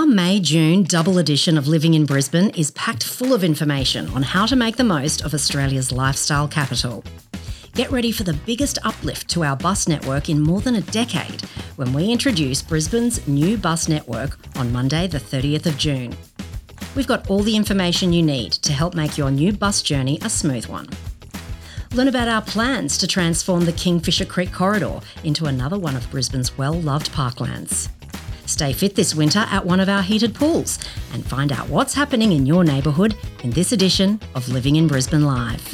May-June double edition of Living in Brisbane is packed full of information on how to make the most of Australia's lifestyle capital. Get ready for the biggest uplift to our bus network in more than a decade when we introduce Brisbane's new bus network on Monday the 30th of June. We've got all the information you need to help make your new bus journey a smooth one. Learn about our plans to transform the Kingfisher Creek corridor into another one of Brisbane's well-loved parklands. Stay fit this winter at one of our heated pools and find out what's happening in your neighbourhood in this edition of Living in Brisbane Live.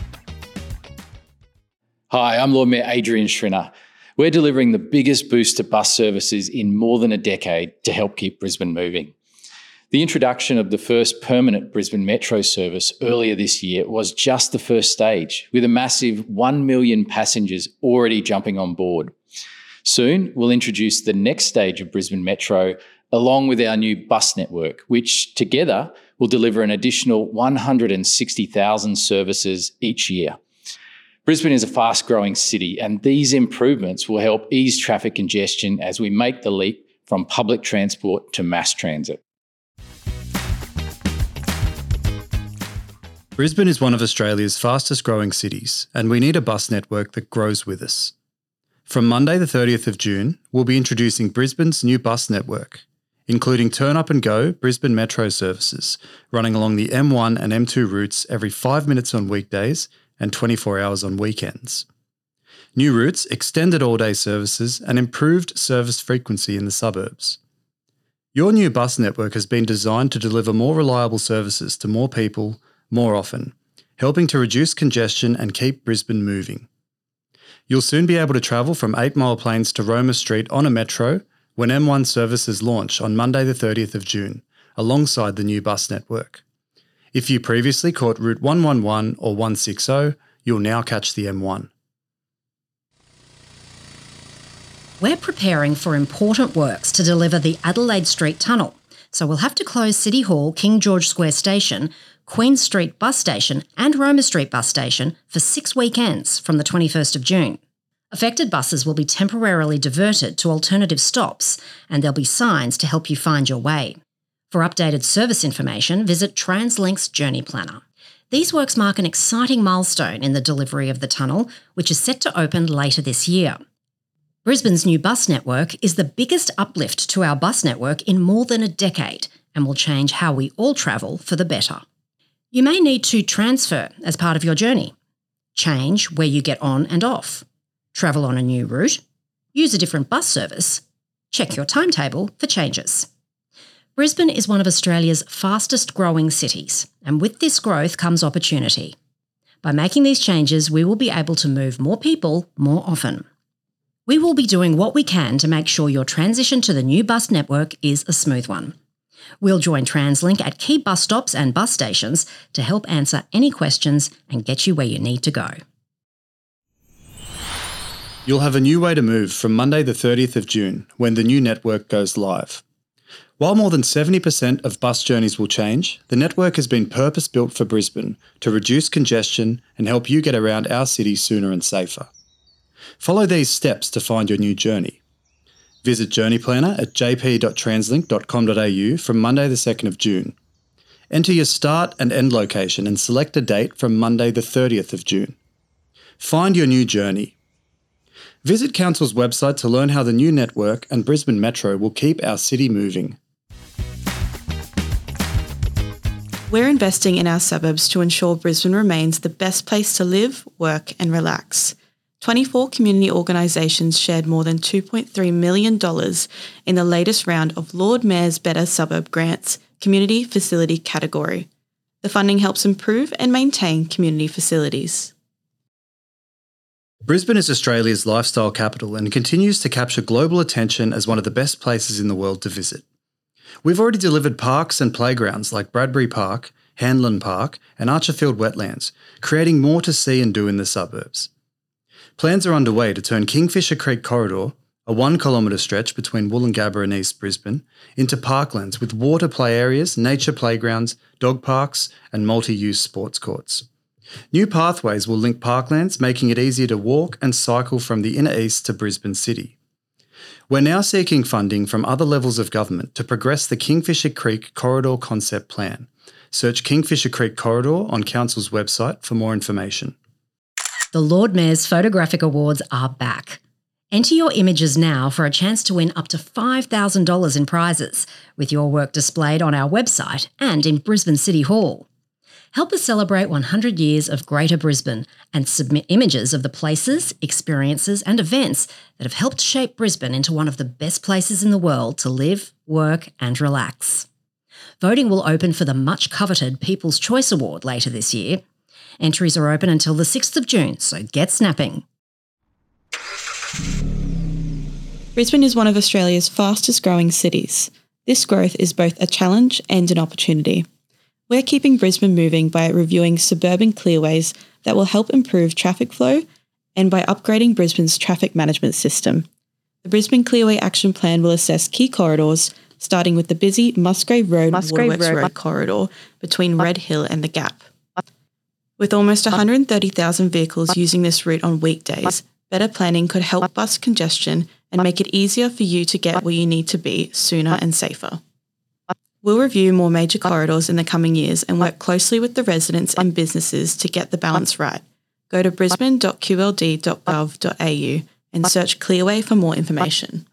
Hi, I'm Lord Mayor Adrian Schrinner. We're delivering the biggest boost to bus services in more than a decade to help keep Brisbane moving. The introduction of the first permanent Brisbane Metro service earlier this year was just the first stage, with a massive 1 million passengers already jumping on board. Soon, we'll introduce the next stage of Brisbane Metro along with our new bus network, which together will deliver an additional 160,000 services each year. Brisbane is a fast-growing city, and these improvements will help ease traffic congestion as we make the leap from public transport to mass transit. Brisbane is one of Australia's fastest-growing cities, and we need a bus network that grows with us. From Monday the 30th of June, we'll be introducing Brisbane's new bus network, including Turn Up and Go Brisbane Metro services, running along the M1 and M2 routes every 5 minutes on weekdays and 24 hours on weekends. New routes, extended all-day services and improved service frequency in the suburbs. Your new bus network has been designed to deliver more reliable services to more people, more often, helping to reduce congestion and keep Brisbane moving. You'll soon be able to travel from 8 Mile Plains to Roma Street on a metro when M1 services launch on Monday the 30th of June, alongside the new bus network. If you previously caught Route 111 or 160, you'll now catch the M1. We're preparing for important works to deliver the Adelaide Street Tunnel, so we'll have to close City Hall, King George Square Station, Queen Street Bus Station and Roma Street Bus Station for 6 weekends from the 21st of June. Affected buses will be temporarily diverted to alternative stops, and there'll be signs to help you find your way. For updated service information, visit TransLink's Journey Planner. These works mark an exciting milestone in the delivery of the tunnel, which is set to open later this year. Brisbane's new bus network is the biggest uplift to our bus network in more than a decade and will change how we all travel for the better. You may need to transfer as part of your journey, change where you get on and off, travel on a new route, use a different bus service, check your timetable for changes. Brisbane is one of Australia's fastest growing cities, and with this growth comes opportunity. By making these changes, we will be able to move more people more often. We will be doing what we can to make sure your transition to the new bus network is a smooth one. We'll join TransLink at key bus stops and bus stations to help answer any questions and get you where you need to go. You'll have a new way to move from Monday the 30th of June when the new network goes live. While more than 70% of bus journeys will change, the network has been purpose-built for Brisbane to reduce congestion and help you get around our city sooner and safer. Follow these steps to find your new journey. Visit Journey Planner at jp.translink.com.au from Monday the 2nd of June. Enter your start and end location and select a date from Monday the 30th of June. Find your new journey. Visit Council's website to learn how the new network and Brisbane Metro will keep our city moving. We're investing in our suburbs to ensure Brisbane remains the best place to live, work and relax. 24 community organisations shared more than $2.3 million in the latest round of Lord Mayor's Better Suburb Grants Community Facility category. The funding helps improve and maintain community facilities. Brisbane is Australia's lifestyle capital and continues to capture global attention as one of the best places in the world to visit. We've already delivered parks and playgrounds like Bradbury Park, Hanlon Park and Archerfield Wetlands, creating more to see and do in the suburbs. Plans are underway to turn Kingfisher Creek Corridor, a 1 kilometre stretch between Woolloongabba and East Brisbane, into parklands with water play areas, nature playgrounds, dog parks and multi-use sports courts. New pathways will link parklands, making it easier to walk and cycle from the inner east to Brisbane City. We're now seeking funding from other levels of government to progress the Kingfisher Creek Corridor Concept Plan. Search Kingfisher Creek Corridor on Council's website for more information. The Lord Mayor's Photographic Awards are back. Enter your images now for a chance to win up to $5,000 in prizes, with your work displayed on our website and in Brisbane City Hall. Help us celebrate 100 years of Greater Brisbane and submit images of the places, experiences and events that have helped shape Brisbane into one of the best places in the world to live, work and relax. Voting will open for the much-coveted People's Choice Award later this year. Entries are open until the 6th of June, so get snapping. Brisbane is one of Australia's fastest growing cities. This growth is both a challenge and an opportunity. We're keeping Brisbane moving by reviewing suburban clearways that will help improve traffic flow and by upgrading Brisbane's traffic management system. The Brisbane Clearway Action Plan will assess key corridors, starting with the busy Musgrave Road-Waterworks Road corridor between Red Hill and the Gap. With almost 130,000 vehicles using this route on weekdays, better planning could help bus congestion and make it easier for you to get where you need to be sooner and safer. We'll review more major corridors in the coming years and work closely with the residents and businesses to get the balance right. Go to brisbane.qld.gov.au and search Clearway for more information.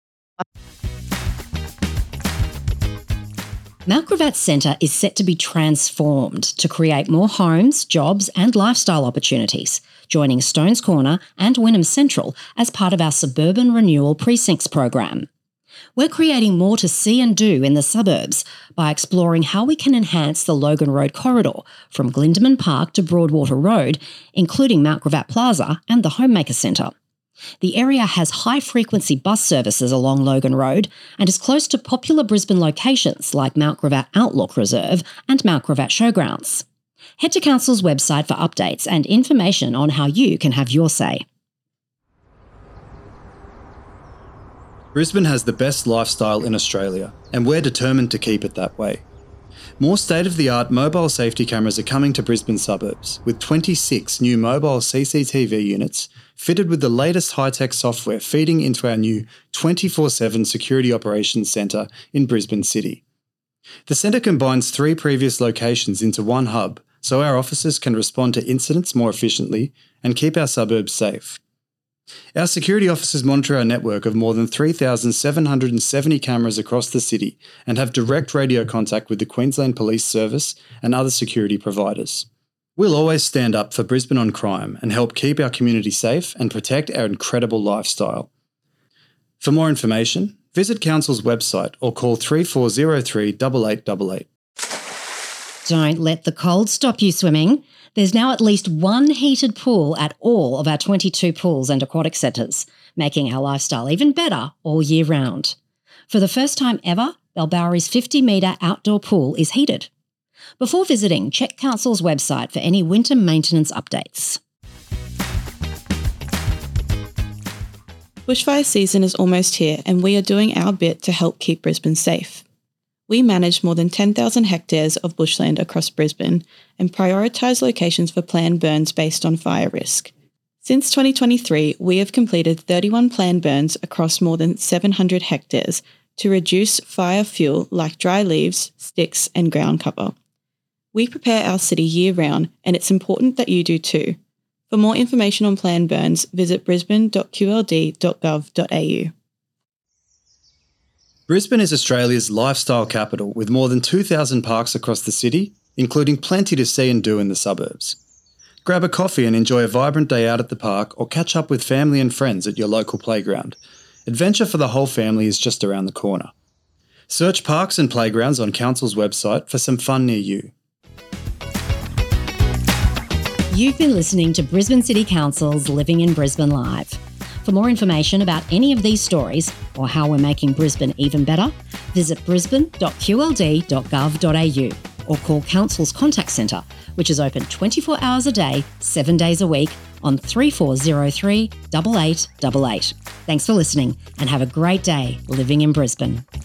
Mount Gravatt Centre is set to be transformed to create more homes, jobs and lifestyle opportunities, joining Stones Corner and Wynnum Central as part of our Suburban Renewal Precincts program. We're creating more to see and do in the suburbs by exploring how we can enhance the Logan Road corridor from Glindemann Park to Broadwater Road, including Mount Gravatt Plaza and the Homemaker Centre. The area has high-frequency bus services along Logan Road and is close to popular Brisbane locations like Mount Gravatt Outlook Reserve and Mount Gravatt Showgrounds. Head to Council's website for updates and information on how you can have your say. Brisbane has the best lifestyle in Australia, and we're determined to keep it that way. More state-of-the-art mobile safety cameras are coming to Brisbane suburbs, with 26 new mobile CCTV units fitted with the latest high-tech software feeding into our new 24/7 Security Operations Centre in Brisbane City. The centre combines 3 previous locations into one hub, so our officers can respond to incidents more efficiently and keep our suburbs safe. Our security officers monitor our network of more than 3,770 cameras across the city and have direct radio contact with the Queensland Police Service and other security providers. We'll always stand up for Brisbane on crime and help keep our community safe and protect our incredible lifestyle. For more information, visit Council's website or call 3403 8888. Don't let the cold stop you swimming. There's now at least one heated pool at all of our 22 pools and aquatic centres, making our lifestyle even better all year round. For the first time ever, Balbowrie's 50-metre outdoor pool is heated. Before visiting, check Council's website for any winter maintenance updates. Bushfire season is almost here and we are doing our bit to help keep Brisbane safe. We manage more than 10,000 hectares of bushland across Brisbane and prioritise locations for planned burns based on fire risk. Since 2023, we have completed 31 planned burns across more than 700 hectares to reduce fire fuel like dry leaves, sticks and ground cover. We prepare our city year-round and it's important that you do too. For more information on planned burns, visit brisbane.qld.gov.au. Brisbane is Australia's lifestyle capital with more than 2,000 parks across the city, including plenty to see and do in the suburbs. Grab a coffee and enjoy a vibrant day out at the park or catch up with family and friends at your local playground. Adventure for the whole family is just around the corner. Search parks and playgrounds on Council's website for some fun near you. You've been listening to Brisbane City Council's Living in Brisbane Live. For more information about any of these stories or how we're making Brisbane even better, visit brisbane.qld.gov.au or call Council's Contact Centre, which is open 24 hours a day, 7 days a week on 3403 8888. Thanks for listening and have a great day living in Brisbane.